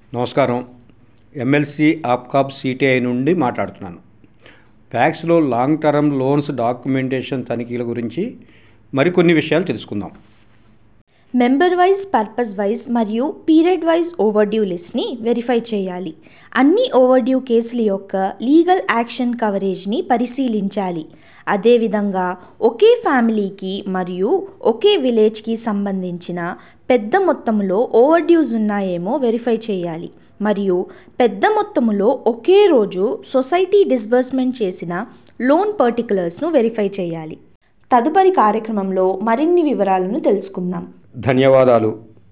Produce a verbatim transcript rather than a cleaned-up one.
నమస్కారం. MLC APCOB CTI నుండి మాట్లాడుతున్నాను. ప్యాక్స్లో లాంగ్ టర్మ్ లోన్స్ డాక్యుమెంటేషన్ తనిఖీల గురించి మరికొన్ని విషయాలు తెలుసుకుందాం. మెంబర్ వైజ్, పర్పస్ వైజ్ మరియు పీరియడ్ వైజ్ ఓవర్డ్యూ లిస్ట్ని వెరిఫై చేయాలి. అన్ని ఓవర్డ్యూ కేసుల యొక్క లీగల్ యాక్షన్ కవరేజ్ని పరిశీలించాలి. అదేవిధంగా ఒకే ఫ్యామిలీకి మరియు ఒకే విలేజ్కి సంబంధించిన పెద్ద మొత్తంలో ఓవర్డ్యూస్ ఉన్నాయేమో వెరిఫై చేయాలి. మరియు పెద్ద మొత్తంలో ఒకే రోజు సొసైటీ డిస్బర్స్మెంట్ చేసిన లోన్ పర్టికులర్స్ను వెరిఫై చేయాలి. తదుపరి కార్యక్రమంలో మరిన్ని వివరాలను తెలుసుకుందాం. ధన్యవాదాలు.